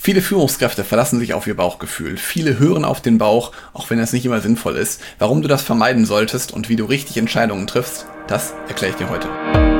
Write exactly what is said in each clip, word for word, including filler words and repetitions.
Viele Führungskräfte verlassen sich auf ihr Bauchgefühl. Viele hören auf den Bauch, auch wenn das nicht immer sinnvoll ist. Warum du das vermeiden solltest und wie du richtig Entscheidungen triffst, das erkläre ich dir heute.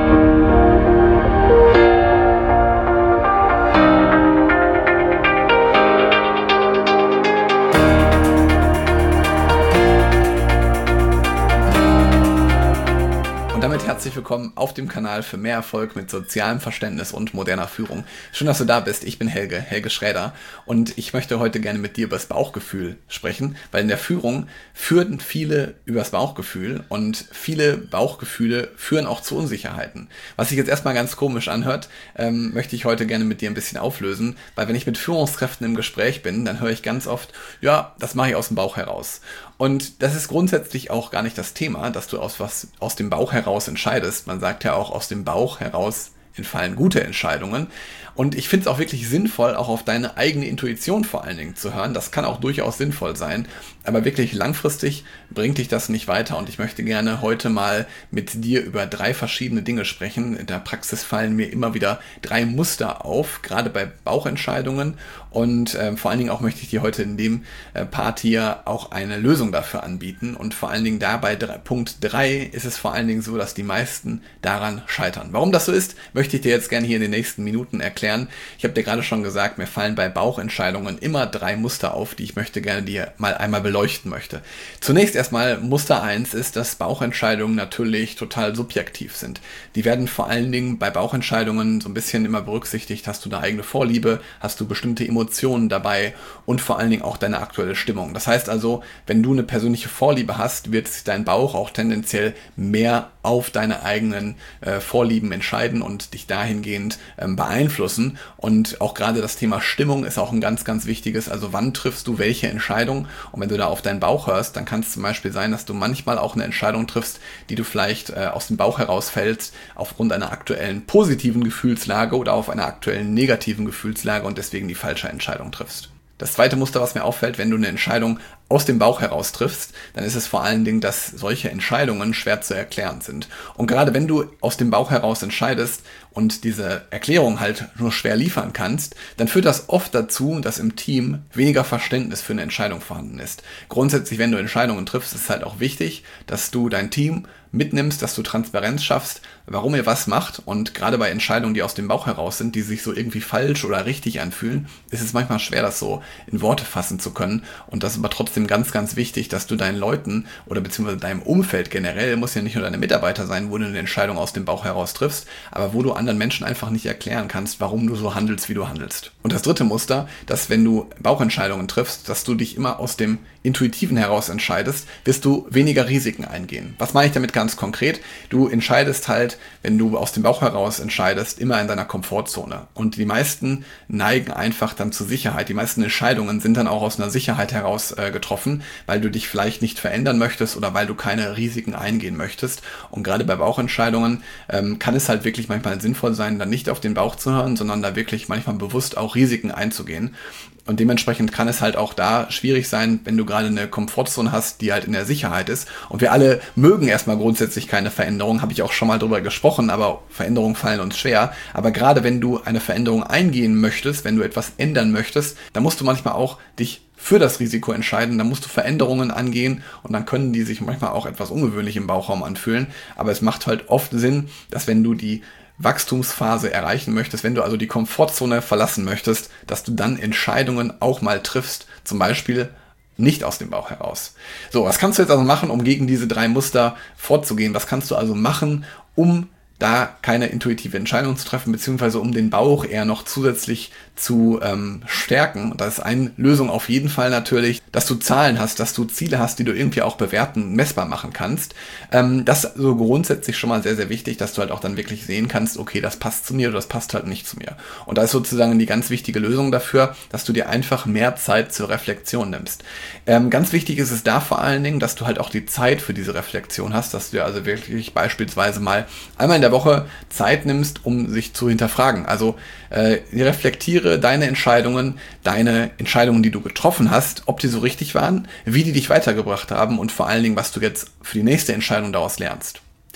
Und damit herzlich willkommen auf dem Kanal für mehr Erfolg mit sozialem Verständnis und moderner Führung. Schön, dass du da bist. Ich bin Helge, Helge Schräder, und ich möchte heute gerne mit dir über das Bauchgefühl sprechen, weil in der Führung führen viele über das Bauchgefühl und viele Bauchgefühle führen auch zu Unsicherheiten. Was sich jetzt erstmal ganz komisch anhört, ähm, möchte ich heute gerne mit dir ein bisschen auflösen, weil wenn ich mit Führungskräften im Gespräch bin, dann höre ich ganz oft, ja, das mache ich aus dem Bauch heraus. Und das ist grundsätzlich auch gar nicht das Thema, dass du aus was aus dem Bauch heraus entscheidest. Man sagt ja auch, aus dem Bauch heraus entfallen gute Entscheidungen. Und ich finde es auch wirklich sinnvoll, auch auf deine eigene Intuition vor allen Dingen zu hören. Das kann auch durchaus sinnvoll sein. Aber wirklich langfristig bringt dich das nicht weiter. Und ich möchte gerne heute mal mit dir über drei verschiedene Dinge sprechen. In der Praxis fallen mir immer wieder drei Muster auf, gerade bei Bauchentscheidungen. Und äh, vor allen Dingen auch möchte ich dir heute in dem äh, Part hier auch eine Lösung dafür anbieten. Und vor allen Dingen dabei Punkt drei ist es vor allen Dingen so, dass die meisten daran scheitern. Warum das so ist, möchte ich dir jetzt gerne hier in den nächsten Minuten erklären. Ich habe dir gerade schon gesagt, mir fallen bei Bauchentscheidungen immer drei Muster auf, die ich möchte gerne dir mal einmal beleuchten möchte. Zunächst erstmal Muster eins ist, dass Bauchentscheidungen natürlich total subjektiv sind. Die werden vor allen Dingen bei Bauchentscheidungen so ein bisschen immer berücksichtigt, hast du eine eigene Vorliebe, hast du bestimmte Emotionen dabei und vor allen Dingen auch deine aktuelle Stimmung. Das heißt also, wenn du eine persönliche Vorliebe hast, wird sich dein Bauch auch tendenziell mehr auf deine eigenen äh, Vorlieben entscheiden und dich dahingehend ähm, beeinflussen. Und auch gerade das Thema Stimmung ist auch ein ganz, ganz wichtiges. Also wann triffst du welche Entscheidung? Und wenn du da auf deinen Bauch hörst, dann kann es zum Beispiel sein, dass du manchmal auch eine Entscheidung triffst, die du vielleicht äh, aus dem Bauch herausfällst, aufgrund einer aktuellen positiven Gefühlslage oder auf einer aktuellen negativen Gefühlslage und deswegen die falsche Entscheidung triffst. Das zweite Muster, was mir auffällt, wenn du eine Entscheidung aus dem Bauch heraus triffst, dann ist es vor allen Dingen, dass solche Entscheidungen schwer zu erklären sind. Und gerade wenn du aus dem Bauch heraus entscheidest und diese Erklärung halt nur schwer liefern kannst, dann führt das oft dazu, dass im Team weniger Verständnis für eine Entscheidung vorhanden ist. Grundsätzlich, wenn du Entscheidungen triffst, ist es halt auch wichtig, dass du dein Team mitnimmst, dass du Transparenz schaffst, warum ihr was macht. Und gerade bei Entscheidungen, die aus dem Bauch heraus sind, die sich so irgendwie falsch oder richtig anfühlen, ist es manchmal schwer, das so in Worte fassen zu können. Und das ist aber trotzdem ganz, ganz wichtig, dass du deinen Leuten oder beziehungsweise deinem Umfeld generell, muss ja nicht nur deine Mitarbeiter sein, wo du eine Entscheidung aus dem Bauch heraus triffst, aber wo du anderen Menschen einfach nicht erklären kannst, warum du so handelst, wie du handelst. Und das dritte Muster, dass wenn du Bauchentscheidungen triffst, dass du dich immer aus dem Intuitiven heraus entscheidest, wirst du weniger Risiken eingehen. Was meine ich damit ganz konkret? Du entscheidest halt, wenn du aus dem Bauch heraus entscheidest, immer in deiner Komfortzone. Und die meisten neigen einfach dann zur Sicherheit. Die meisten Entscheidungen sind dann auch aus einer Sicherheit heraus äh, getroffen, weil du dich vielleicht nicht verändern möchtest oder weil du keine Risiken eingehen möchtest. Und gerade bei Bauchentscheidungen ähm, kann es halt wirklich manchmal sinnvoll sein, dann nicht auf den Bauch zu hören, sondern da wirklich manchmal bewusst auch Risiken einzugehen. Und dementsprechend kann es halt auch da schwierig sein, wenn du gerade eine Komfortzone hast, die halt in der Sicherheit ist. Und wir alle mögen erstmal grundsätzlich keine Veränderung, habe ich auch schon mal drüber gesprochen, aber Veränderungen fallen uns schwer. Aber gerade wenn du eine Veränderung eingehen möchtest, wenn du etwas ändern möchtest, dann musst du manchmal auch dich für das Risiko entscheiden, dann musst du Veränderungen angehen und dann können die sich manchmal auch etwas ungewöhnlich im Bauchraum anfühlen. Aber es macht halt oft Sinn, dass wenn du die Wachstumsphase erreichen möchtest, wenn du also die Komfortzone verlassen möchtest, dass du dann Entscheidungen auch mal triffst, zum Beispiel nicht aus dem Bauch heraus. So, was kannst du jetzt also machen, um gegen diese drei Muster vorzugehen? Was kannst du also machen, um da keine intuitive Entscheidung zu treffen, beziehungsweise um den Bauch eher noch zusätzlich zu ähm, stärken? Und das ist eine Lösung auf jeden Fall natürlich, dass du Zahlen hast, dass du Ziele hast, die du irgendwie auch bewerten, messbar machen kannst. Ähm, das ist so grundsätzlich schon mal sehr, sehr wichtig, dass du halt auch dann wirklich sehen kannst, okay, das passt zu mir oder das passt halt nicht zu mir. Und da ist sozusagen die ganz wichtige Lösung dafür, dass du dir einfach mehr Zeit zur Reflexion nimmst. Ähm, ganz wichtig ist es da vor allen Dingen, dass du halt auch die Zeit für diese Reflexion hast, dass du dir also wirklich beispielsweise mal einmal in der Woche Zeit nimmst, um sich zu hinterfragen. Also äh, reflektiere deine Entscheidungen, deine Entscheidungen, die du getroffen hast, ob die so richtig waren, wie die dich weitergebracht haben und vor allen Dingen, was du jetzt für die nächste Entscheidung daraus lernst.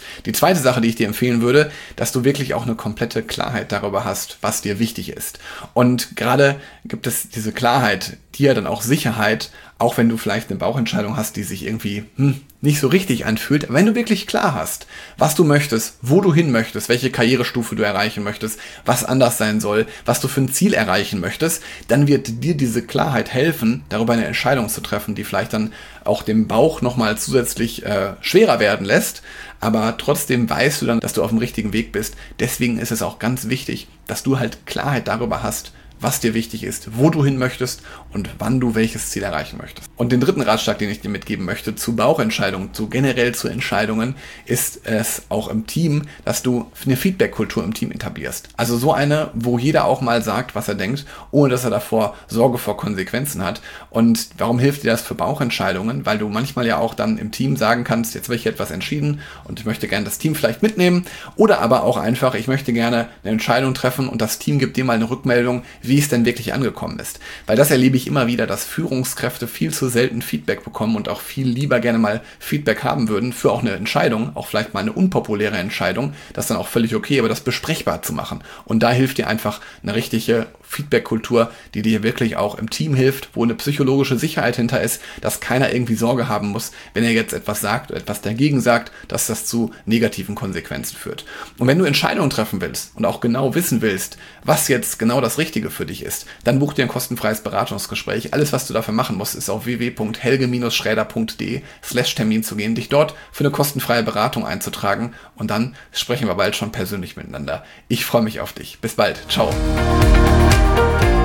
Die zweite Sache, die ich dir empfehlen würde, dass du wirklich auch eine komplette Klarheit darüber hast, was dir wichtig ist. Und gerade gibt es diese Klarheit, dir dann auch Sicherheit, auch wenn du vielleicht eine Bauchentscheidung hast, die sich irgendwie hm, nicht so richtig anfühlt. Wenn du wirklich klar hast, was du möchtest, wo du hin möchtest, welche Karrierestufe du erreichen möchtest, was anders sein soll, was du für ein Ziel erreichen möchtest, dann wird dir diese Klarheit helfen, darüber eine Entscheidung zu treffen, die vielleicht dann auch dem Bauch nochmal zusätzlich äh, schwerer werden lässt. Aber trotzdem weißt du dann, dass du auf dem richtigen Weg bist. Deswegen ist es auch ganz wichtig, dass du halt Klarheit darüber hast, was dir wichtig ist, wo du hin möchtest und wann du welches Ziel erreichen möchtest. Und den dritten Ratschlag, den ich dir mitgeben möchte zu Bauchentscheidungen, zu generell zu Entscheidungen, ist es auch im Team, dass du eine Feedback-Kultur im Team etablierst. Also so eine, wo jeder auch mal sagt, was er denkt, ohne dass er davor Sorge vor Konsequenzen hat. Und warum hilft dir das für Bauchentscheidungen? Weil du manchmal ja auch dann im Team sagen kannst, jetzt habe ich etwas entschieden und ich möchte gerne das Team vielleicht mitnehmen. Oder aber auch einfach, ich möchte gerne eine Entscheidung treffen und das Team gibt dir mal eine Rückmeldung, wie es denn wirklich angekommen ist. Weil das erlebe ich immer wieder, dass Führungskräfte viel zu selten Feedback bekommen und auch viel lieber gerne mal Feedback haben würden für auch eine Entscheidung, auch vielleicht mal eine unpopuläre Entscheidung, das ist dann auch völlig okay, aber das besprechbar zu machen. Und da hilft dir einfach eine richtige Feedback-Kultur, die dir wirklich auch im Team hilft, wo eine psychologische Sicherheit hinter ist, dass keiner irgendwie Sorge haben muss, wenn er jetzt etwas sagt oder etwas dagegen sagt, dass das zu negativen Konsequenzen führt. Und wenn du Entscheidungen treffen willst und auch genau wissen willst, was jetzt genau das Richtige für dich ist, dann buch dir ein kostenfreies Beratungsgespräch. Alles, was du dafür machen musst, ist auf w w w punkt helge-schräder punkt de slash Termin zu gehen, dich dort für eine kostenfreie Beratung einzutragen und dann sprechen wir bald schon persönlich miteinander. Ich freue mich auf dich. Bis bald. Ciao.